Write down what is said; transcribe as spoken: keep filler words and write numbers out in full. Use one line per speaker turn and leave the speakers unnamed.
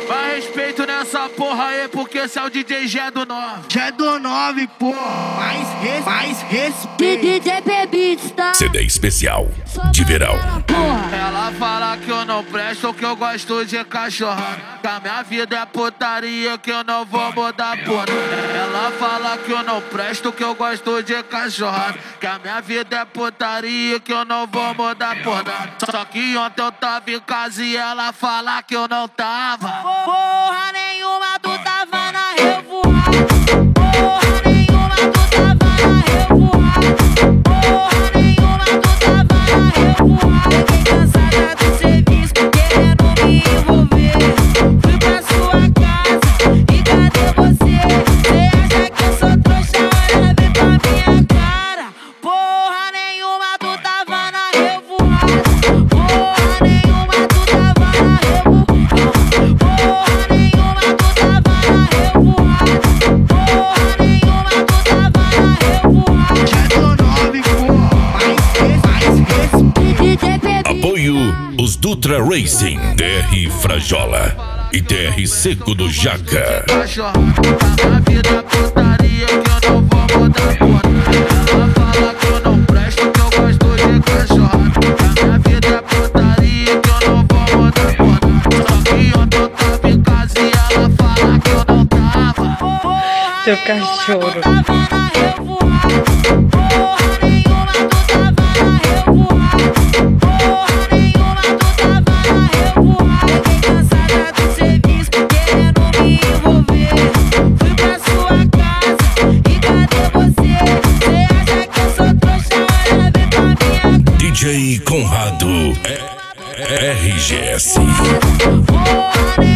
Vai respeito nessa porra aí, porque esse é o D J Gé do nove.
Gé do nove, porra. Mais, res, mais respeito.
D J P-Beats, tá?
C D especial de verão.
Ela fala que eu não presto, que eu gosto de cachorrada, que a minha vida é putaria, que eu não vou mudar por nada. Ela fala que eu não presto, que eu gosto de cachorrada, que a minha vida é putaria, que eu não vou mudar por nada. Só que ontem eu tava em casa e ela fala que eu não tava.
Porra nenhuma, tu tava na revoada. Porra nenhuma, tu tava na revoada. Porra nenhuma, tu tava na revoada. Fiquei cansada do serviço, querendo me envolver. Fui pra sua casa e cadê você? Cê acha que eu sou trouxa? Olha bem pra minha cara. Porra nenhuma, tu tava na revoada. Porra nenhuma, tu tava na revoada. Porra nenhuma, tu tava na revoada. Porra nenhuma, tu tava na revoada.
Gé do nove, porra. Mais res, mais respeito.
D J P-Beats.
Apoio os Dutra Racing, D R Frajola e D R Seco do Jaca.
Cachorrada, que a minha vida é putaria, que eu não vou mudar por nada. Ela fala que eu não presto, que eu gosto de cachorrada, que a minha vida é putaria, que eu não vou mudar por nada. Só que ontem eu tava em casa e ela fala que eu não tava.
Seu cachorro.
Tava na revoada. Porra nenhuma, tu tava na revoada. Porra nenhuma, tu tava na revoada. Fiquei cansada do serviço, querendo me envolver. Fui pra sua casa e cadê você? Cê acha que eu sou trouxa? Olha bem pra minha cara.
D J Conrado, R G S.
Porra